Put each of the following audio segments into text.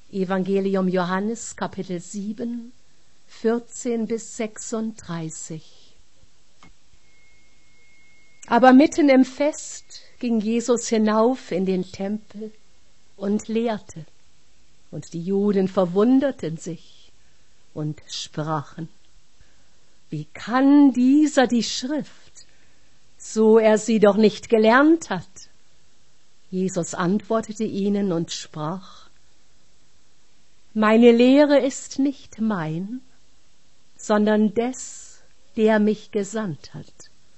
Evangelium Johannes, Kapitel 7, 14 bis 36. Aber mitten im Fest ging Jesus hinauf in den Tempel und lehrte. Und die Juden verwunderten sich und sprachen: Wie kann dieser die Schrift, so er sie doch nicht gelernt hat? Jesus antwortete ihnen und sprach: Meine Lehre ist nicht mein, sondern des, der mich gesandt hat.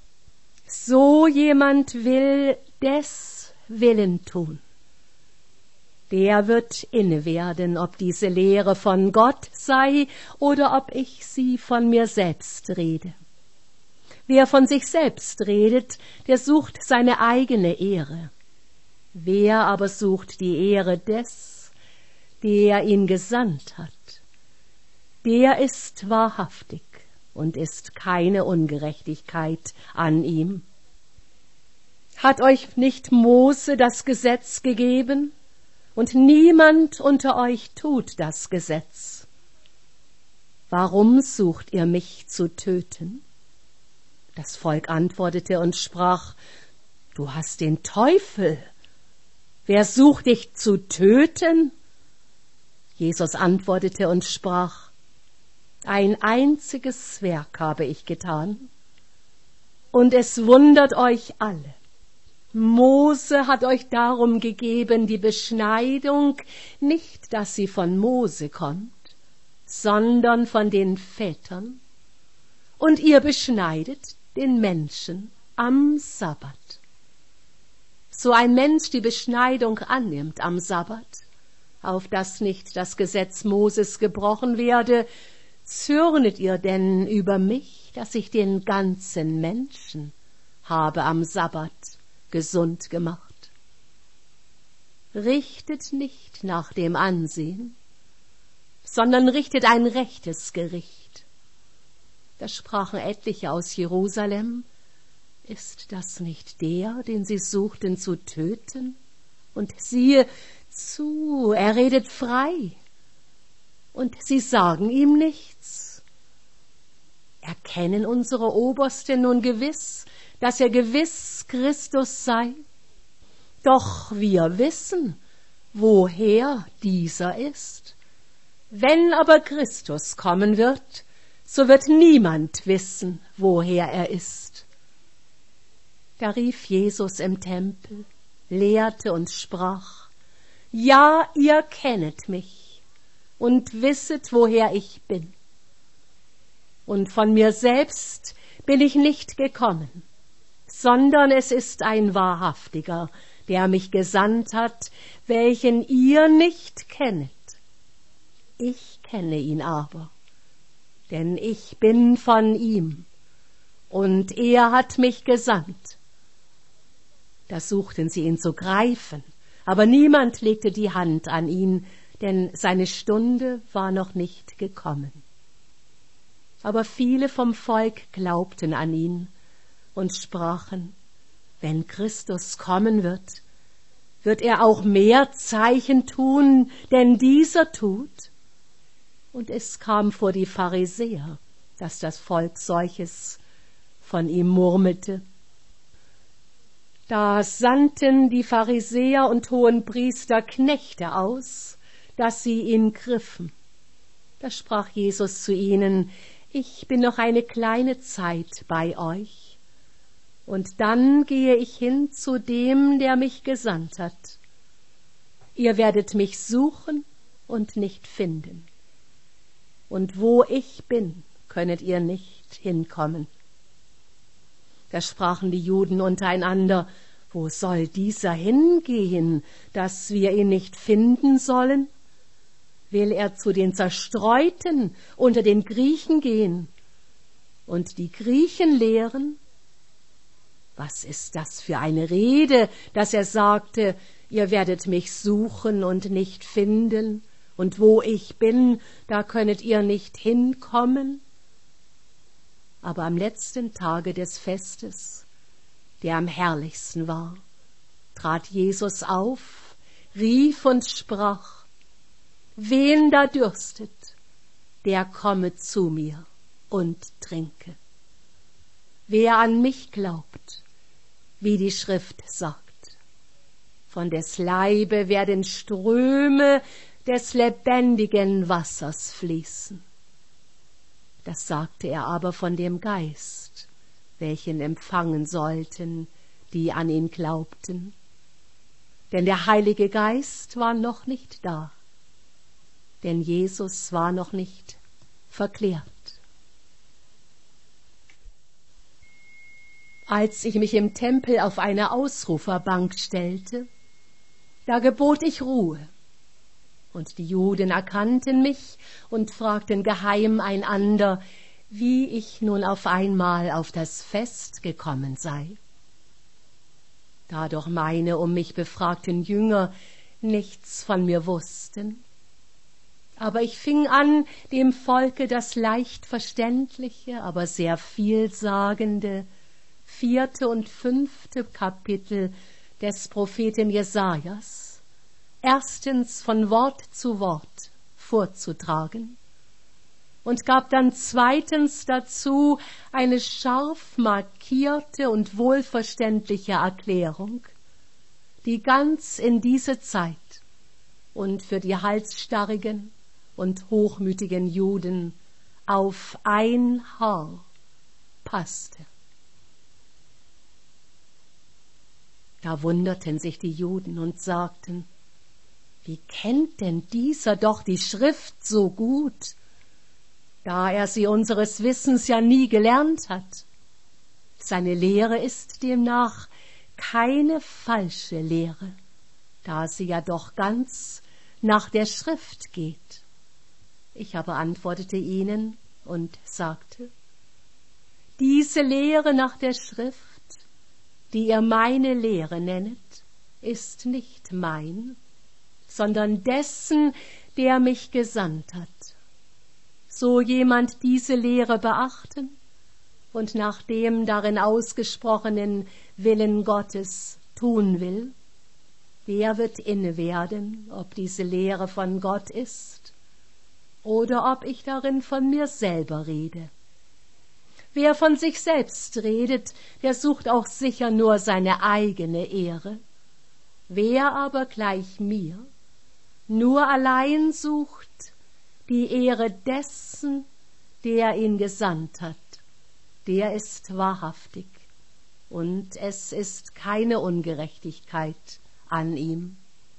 So jemand will des Willen tun, der wird inne werden, ob diese Lehre von Gott sei oder ob ich sie von mir selbst rede. Wer von sich selbst redet, der sucht seine eigene Ehre. Wer aber sucht die Ehre des, der ihn gesandt hat, der ist wahrhaftig und ist keine Ungerechtigkeit an ihm. Hat euch nicht Mose das Gesetz gegeben? Und niemand unter euch tut das Gesetz. Warum sucht ihr mich zu töten? Das Volk antwortete und sprach: Du hast den Teufel. Wer sucht dich zu töten? Jesus antwortete und sprach: Ein einziges Werk habe ich getan, und es wundert euch alle. Mose hat euch darum gegeben die Beschneidung, nicht, dass sie von Mose kommt, sondern von den Vätern. Und ihr beschneidet den Menschen am Sabbat. So ein Mensch die Beschneidung annimmt am Sabbat, auf dass nicht das Gesetz Moses gebrochen werde, zürnet ihr denn über mich, dass ich den ganzen Menschen habe am Sabbat gesund gemacht? Richtet nicht nach dem Ansehen, sondern richtet ein rechtes Gericht. Da sprachen etliche aus Jerusalem: Ist das nicht der, den sie suchten zu töten? Und siehe zu, er redet frei, und sie sagen ihm nichts. Erkennen unsere Obersten nun gewiss, dass er gewiss Christus sei? Doch wir wissen, woher dieser ist. Wenn aber Christus kommen wird, so wird niemand wissen, woher er ist. Da rief Jesus im Tempel, lehrte und sprach: Ja, ihr kennet mich und wisset, woher ich bin. Und von mir selbst bin ich nicht gekommen, sondern es ist ein Wahrhaftiger, der mich gesandt hat, welchen ihr nicht kennet. Ich kenne ihn aber, denn ich bin von ihm, und er hat mich gesandt. Da suchten sie ihn zu greifen, aber niemand legte die Hand an ihn, denn seine Stunde war noch nicht gekommen. Aber viele vom Volk glaubten an ihn und sprachen: Wenn Christus kommen wird, wird er auch mehr Zeichen tun, denn dieser tut. Und es kam vor die Pharisäer, dass das Volk solches von ihm murmelte. Da sandten die Pharisäer und Hohenpriester Knechte aus, dass sie ihn griffen. Da sprach Jesus zu ihnen: Ich bin noch eine kleine Zeit bei euch, und dann gehe ich hin zu dem, der mich gesandt hat. Ihr werdet mich suchen und nicht finden. Und wo ich bin, könnet ihr nicht hinkommen. Da sprachen die Juden untereinander: Wo soll dieser hingehen, dass wir ihn nicht finden sollen? Will er zu den Zerstreuten unter den Griechen gehen und die Griechen lehren? Was ist das für eine Rede, dass er sagte: Ihr werdet mich suchen und nicht finden, und wo ich bin, da könnet ihr nicht hinkommen? Aber am letzten Tage des Festes, der am herrlichsten war, trat Jesus auf, rief und sprach: wen da dürstet, der komme zu mir und trinke. Wer an mich glaubt, wie die Schrift sagt, von des Leibe werden Ströme des lebendigen Wassers fließen. Das sagte er aber von dem Geist, welchen empfangen sollten, die an ihn glaubten. Denn der Heilige Geist war noch nicht da, denn Jesus war noch nicht verklärt. Als ich mich im Tempel auf eine Ausruferbank stellte, da gebot ich Ruhe, und die Juden erkannten mich und fragten geheim einander, wie ich nun auf einmal auf das Fest gekommen sei. Da doch meine um mich befragten Jünger nichts von mir wussten, aber ich fing an, dem Volke das leicht verständliche, aber sehr vielsagende 4. und 5. Kapitel des Propheten Jesajas erstens von Wort zu Wort vorzutragen und gab dann zweitens dazu eine scharf markierte und wohlverständliche Erklärung, die ganz in diese Zeit und für die halsstarrigen und hochmütigen Juden auf ein Haar passte. Da wunderten sich die Juden und sagten, wie kennt denn dieser doch die Schrift so gut, da er sie unseres Wissens ja nie gelernt hat? Seine Lehre ist demnach keine falsche Lehre, da sie ja doch ganz nach der Schrift geht. Ich aber antwortete ihnen und sagte, diese Lehre nach der Schrift, die ihr meine Lehre nennet, ist nicht mein, sondern dessen, der mich gesandt hat. So jemand diese Lehre beachten und nach dem darin ausgesprochenen Willen Gottes tun will, der wird inne werden, ob diese Lehre von Gott ist oder ob ich darin von mir selber rede. Wer von sich selbst redet, der sucht auch sicher nur seine eigene Ehre. Wer aber gleich mir nur allein sucht die Ehre dessen, der ihn gesandt hat, der ist wahrhaftig, und es ist keine Ungerechtigkeit an ihm.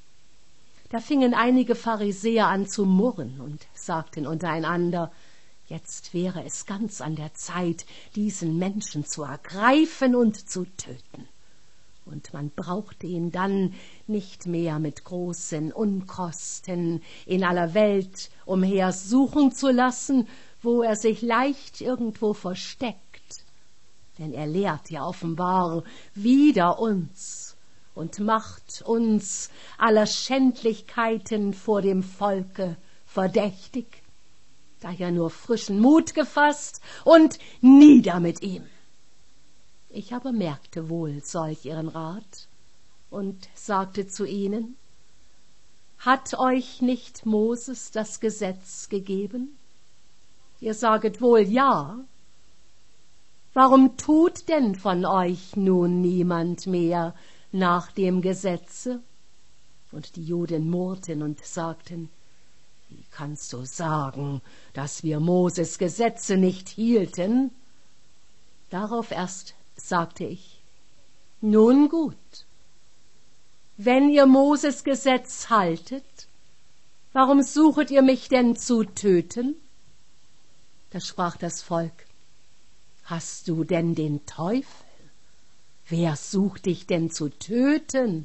Da fingen einige Pharisäer an zu murren und sagten untereinander, jetzt wäre es ganz an der Zeit, diesen Menschen zu ergreifen und zu töten. Und man brauchte ihn dann nicht mehr mit großen Unkosten in aller Welt umher suchen zu lassen, wo er sich leicht irgendwo versteckt. Denn er lehrt ja offenbar wider uns und macht uns aller Schändlichkeiten vor dem Volke verdächtig. Daher nur frischen Mut gefasst und nieder mit ihm. Ich aber merkte wohl solch ihren Rat und sagte zu ihnen, hat euch nicht Moses das Gesetz gegeben? Ihr saget wohl ja. Warum tut denn von euch nun niemand mehr nach dem Gesetze? Und die Juden murrten und sagten, wie kannst du sagen, dass wir Moses Gesetze nicht hielten? Darauf erst sagte ich, nun gut, wenn ihr Moses Gesetz haltet, warum suchet ihr mich denn zu töten? Da sprach das Volk, hast du denn den Teufel? Wer sucht dich denn zu töten?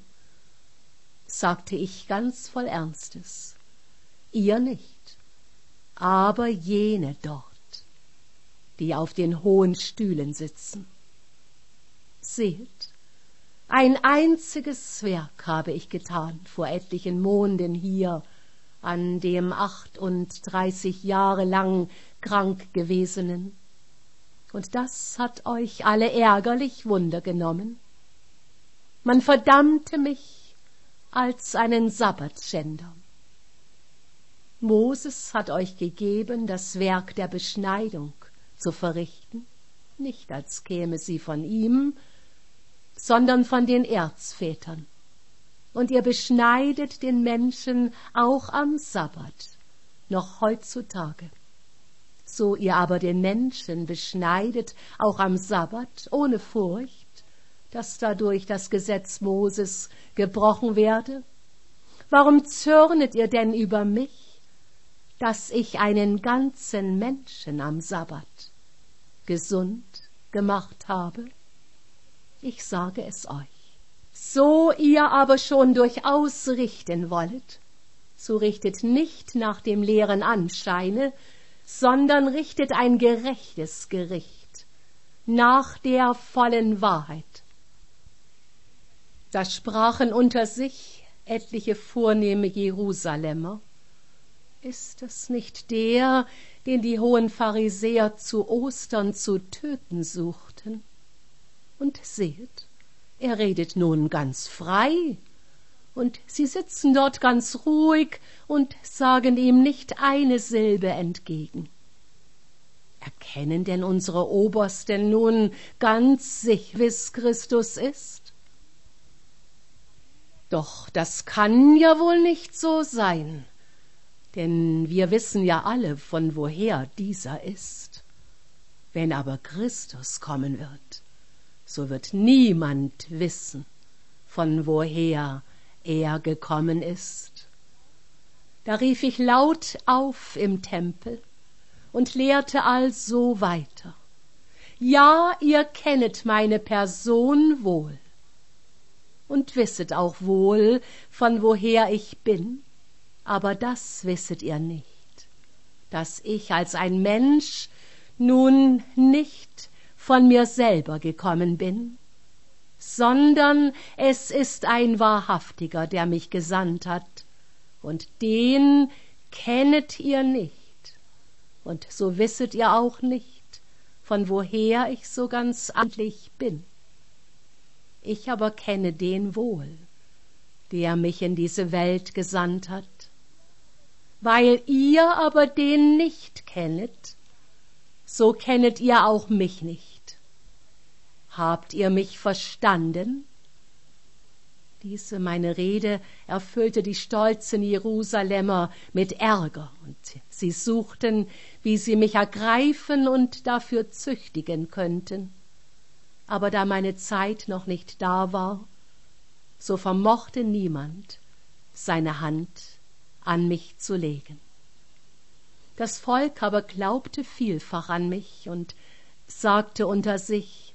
Sagte ich ganz voll Ernstes, ihr nicht, aber jene dort, die auf den hohen Stühlen sitzen. Seht, ein einziges Werk habe ich getan vor etlichen Monden hier, an dem 38 Jahre lang krank gewesenen. Und das hat euch alle ärgerlich Wunder genommen. Man verdammte mich als einen Sabbatschänder. Moses hat euch gegeben, das Werk der Beschneidung zu verrichten, nicht als käme sie von ihm, sondern von den Erzvätern. Und ihr beschneidet den Menschen auch am Sabbat, noch heutzutage. So ihr aber den Menschen beschneidet, auch am Sabbat, ohne Furcht, dass dadurch das Gesetz Moses gebrochen werde, warum zürnet ihr denn über mich, dass ich einen ganzen Menschen am Sabbat gesund gemacht habe? Ich sage es euch. So ihr aber schon durchaus richten wollet, so richtet nicht nach dem leeren Anscheine, sondern richtet ein gerechtes Gericht nach der vollen Wahrheit. Da sprachen unter sich etliche vornehme Jerusalemer: Ist es nicht der, den die hohen Pharisäer zu Ostern zu töten suchten? Und seht, er redet nun ganz frei, und sie sitzen dort ganz ruhig und sagen ihm nicht eine Silbe entgegen. Erkennen denn unsere Obersten nun ganz sich, wie's Christus ist? Doch das kann ja wohl nicht so sein, denn wir wissen ja alle, von woher dieser ist. Wenn aber Christus kommen wird, so wird niemand wissen, von woher er gekommen ist. Da rief ich laut auf im Tempel und lehrte also weiter: Ja, ihr kennet meine Person wohl und wisset auch wohl, von woher ich bin, aber das wisset ihr nicht, dass ich als ein Mensch nun nicht von mir selber gekommen bin, sondern es ist ein Wahrhaftiger, der mich gesandt hat, und den kennet ihr nicht, und so wisset ihr auch nicht, von woher ich so ganz amtlich bin. Ich aber kenne den wohl, der mich in diese Welt gesandt hat. Weil ihr aber den nicht kennet, so kennet ihr auch mich nicht. Habt ihr mich verstanden? Diese meine Rede erfüllte die stolzen Jerusalemer mit Ärger, und sie suchten, wie sie mich ergreifen und dafür züchtigen könnten. Aber da meine Zeit noch nicht da war, so vermochte niemand, seine Hand an mich zu legen. Das Volk aber glaubte vielfach an mich und sagte unter sich: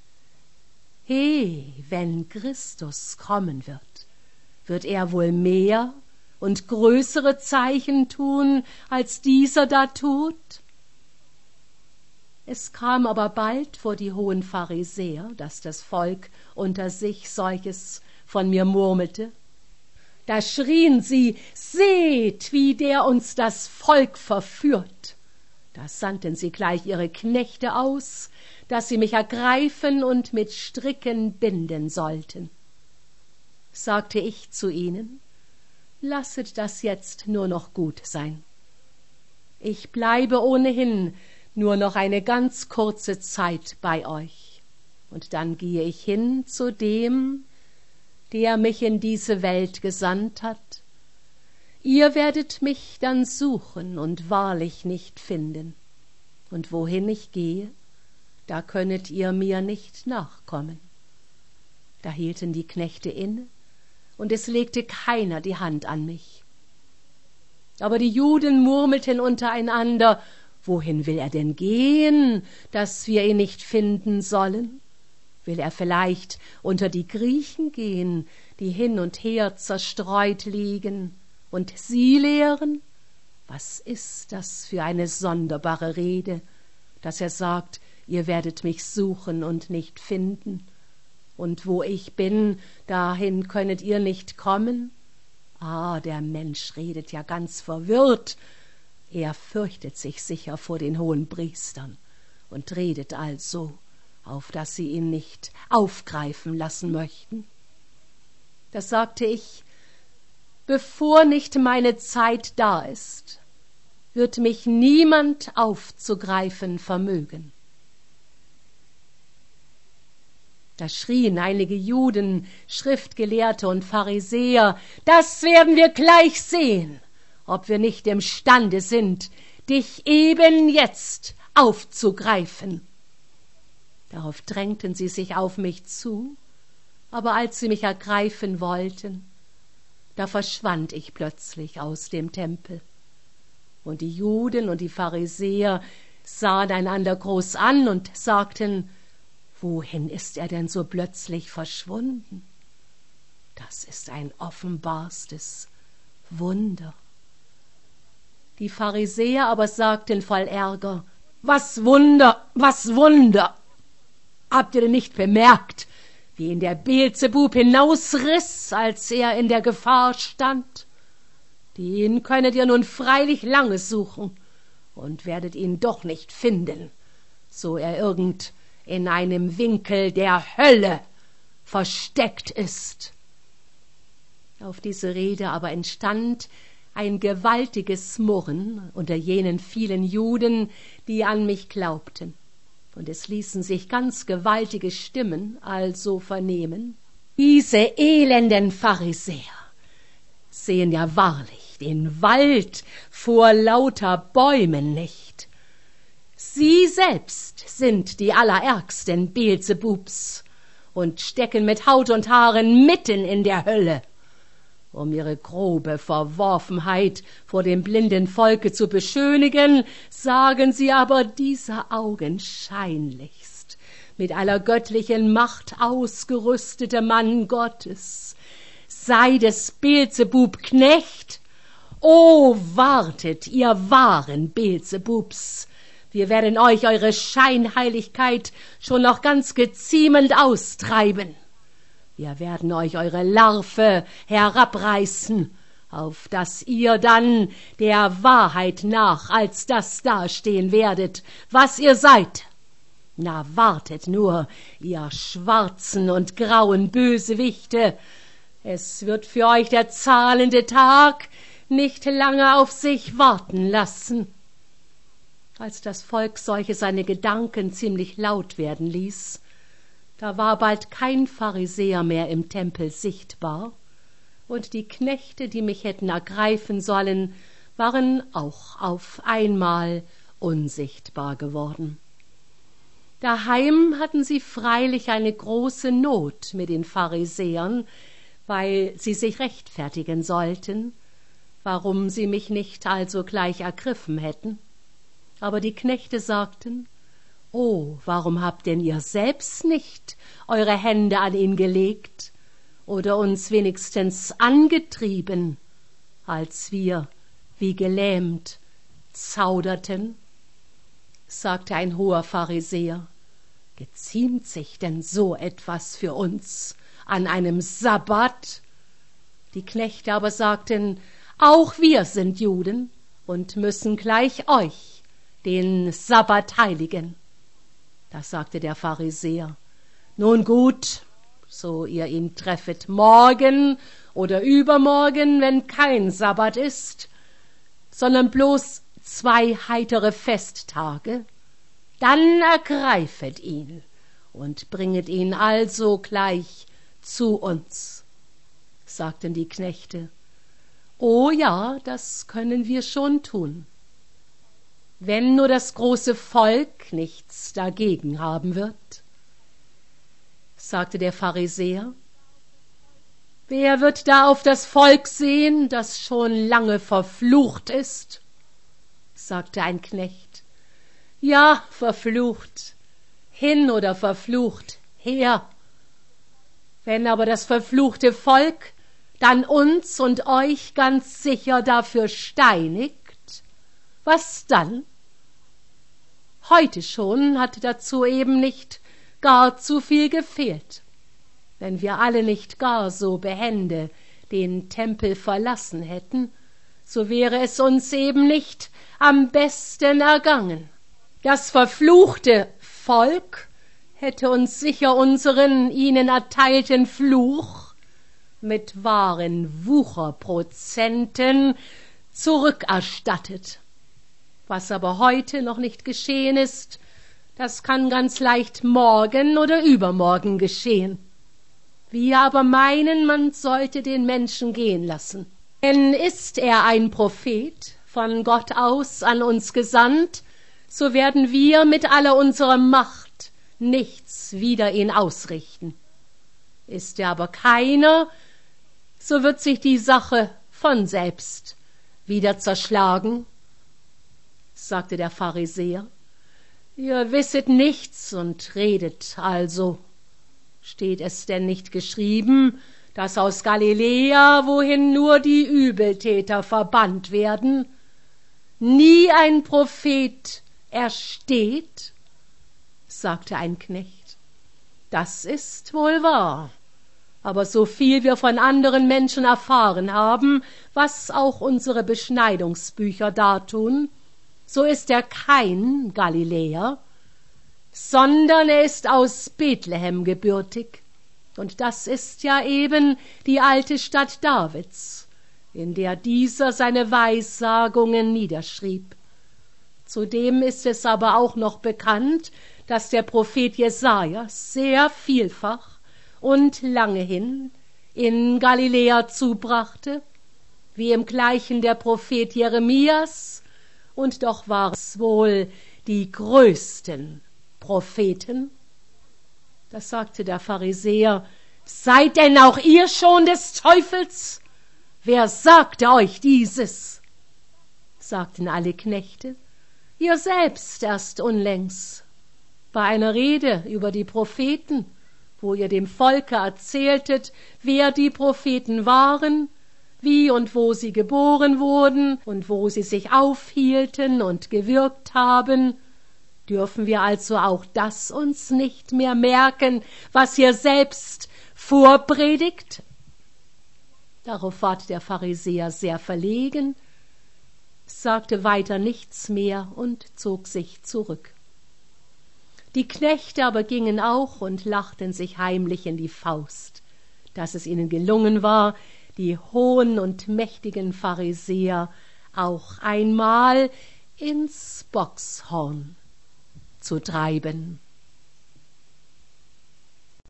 wenn Christus kommen wird er wohl mehr und größere Zeichen tun, als dieser da tut? Es kam aber bald vor die hohen Pharisäer, dass das Volk unter sich solches von mir murmelte. Da schrien sie: Seht, wie der uns das Volk verführt! Da sandten sie gleich ihre Knechte aus, dass sie mich ergreifen und mit Stricken binden sollten. Sagte ich zu ihnen: Lasset das jetzt nur noch gut sein. Ich bleibe ohnehin nur noch eine ganz kurze Zeit bei euch, und dann gehe ich hin zu dem, der mich in diese Welt gesandt hat. Ihr werdet mich dann suchen und wahrlich nicht finden, und wohin ich gehe, da könnet ihr mir nicht nachkommen. Da hielten die Knechte inne, und es legte keiner die Hand an mich. Aber die Juden murmelten untereinander: Wohin will er denn gehen, dass wir ihn nicht finden sollen? Will er vielleicht unter die Griechen gehen, die hin und her zerstreut liegen, und sie lehren? Was ist das für eine sonderbare Rede, dass er sagt: Ihr werdet mich suchen und nicht finden, und wo ich bin, dahin könnet ihr nicht kommen? Der Mensch redet ja ganz verwirrt. Er fürchtet sich sicher vor den Hohenpriestern und redet also, auf dass sie ihn nicht aufgreifen lassen möchten. Da sagte ich: Bevor nicht meine Zeit da ist, wird mich niemand aufzugreifen vermögen. Da schrien einige Juden, Schriftgelehrte und Pharisäer, das werden wir gleich sehen, ob wir nicht imstande sind, dich eben jetzt aufzugreifen. Darauf drängten sie sich auf mich zu, aber als sie mich ergreifen wollten, da verschwand ich plötzlich aus dem Tempel. Und die Juden und die Pharisäer sahen einander groß an und sagten, wohin ist er denn so plötzlich verschwunden? Das ist ein offenbarstes Wunder. Die Pharisäer aber sagten voll Ärger, was Wunder, was Wunder! Habt ihr denn nicht bemerkt, wie ihn der Beelzebub hinausriss, als er in der Gefahr stand? Den könnet ihr nun freilich lange suchen und werdet ihn doch nicht finden, so er irgend in einem Winkel der Hölle versteckt ist. Auf diese Rede aber entstand ein gewaltiges Murren unter jenen vielen Juden, die an mich glaubten. Und es ließen sich ganz gewaltige Stimmen also vernehmen. Diese elenden Pharisäer sehen ja wahrlich den Wald vor lauter Bäumen nicht. Sie selbst sind die allerärgsten Beelzebubs und stecken mit Haut und Haaren mitten in der Hölle. Um ihre grobe Verworfenheit vor dem blinden Volke zu beschönigen, sagen sie aber dieser augenscheinlichst mit aller göttlichen Macht ausgerüstete Mann Gottes sei des Beelzebub Knecht. O, wartet, ihr wahren Beelzebubs! Wir werden euch eure Scheinheiligkeit schon noch ganz geziemend austreiben. Wir werden euch eure Larve herabreißen, auf dass ihr dann der Wahrheit nach als das dastehen werdet, was ihr seid. Na, wartet nur, ihr schwarzen und grauen Bösewichte. Es wird für euch der zahlende Tag nicht lange auf sich warten lassen. Als das Volk solche seine Gedanken ziemlich laut werden ließ, da war bald kein Pharisäer mehr im Tempel sichtbar, und die Knechte, die mich hätten ergreifen sollen, waren auch auf einmal unsichtbar geworden. Daheim hatten sie freilich eine große Not mit den Pharisäern, weil sie sich rechtfertigen sollten, warum sie mich nicht also gleich ergriffen hätten. Aber die Knechte sagten, »Oh, warum habt denn ihr selbst nicht eure Hände an ihn gelegt oder uns wenigstens angetrieben, als wir, wie gelähmt, zauderten?« Sagte ein hoher Pharisäer, »Geziemt sich denn so etwas für uns an einem Sabbat?« Die Knechte aber sagten, »Auch wir sind Juden und müssen gleich euch den Sabbat heiligen.« Da sagte der Pharisäer, »Nun gut, so ihr ihn treffet morgen oder übermorgen, wenn kein Sabbat ist, sondern bloß 2 heitere Festtage, dann ergreifet ihn und bringet ihn also gleich zu uns.« Sagten die Knechte, »Oh ja, das können wir schon tun, wenn nur das große Volk nichts dagegen haben wird.« Sagte der Pharisäer, »Wer wird da auf das Volk sehen, das schon lange verflucht ist?« Sagte ein Knecht, »Ja, verflucht hin oder verflucht her. Wenn aber das verfluchte Volk dann uns und euch ganz sicher dafür steinigt, was dann? Heute schon hat dazu eben nicht gar zu viel gefehlt. Wenn wir alle nicht gar so behende den Tempel verlassen hätten, so wäre es uns eben nicht am besten ergangen. Das verfluchte Volk hätte uns sicher unseren ihnen erteilten Fluch mit wahren Wucherprozenten zurückerstattet. Was aber heute noch nicht geschehen ist, das kann ganz leicht morgen oder übermorgen geschehen. Wir aber meinen, man sollte den Menschen gehen lassen. Denn ist er ein Prophet, von Gott aus an uns gesandt, so werden wir mit aller unserer Macht nichts wider ihn ausrichten. Ist er aber keiner, so wird sich die Sache von selbst wieder zerschlagen, sagte der Pharisäer. Ihr wisset nichts und redet also. Steht es denn nicht geschrieben, dass aus Galiläa, wohin nur die Übeltäter verbannt werden, nie ein Prophet ersteht? Sagte ein Knecht. Das ist wohl wahr. Aber so viel wir von anderen Menschen erfahren haben, was auch unsere Beschneidungsbücher dartun, so ist er kein Galiläer, sondern er ist aus Bethlehem gebürtig. Und das ist ja eben die alte Stadt Davids, in der dieser seine Weissagungen niederschrieb. Zudem ist es aber auch noch bekannt, dass der Prophet Jesaja sehr vielfach und lange hin in Galiläa zubrachte, wie im Gleichen der Prophet Jeremias, und doch war es wohl die größten Propheten. Da sagte der Pharisäer, seid denn auch ihr schon des Teufels? Wer sagte euch dieses? Sagten alle Knechte, ihr selbst erst unlängst, bei einer Rede über die Propheten, wo ihr dem Volke erzähltet, wer die Propheten waren, wie und wo sie geboren wurden und wo sie sich aufhielten und gewirkt haben. Dürfen wir also auch das uns nicht mehr merken, was ihr selbst vorpredigt? Darauf ward der Pharisäer sehr verlegen, sagte weiter nichts mehr und zog sich zurück. Die Knechte aber gingen auch und lachten sich heimlich in die Faust, dass es ihnen gelungen war, die hohen und mächtigen Pharisäer auch einmal ins Bockshorn zu treiben.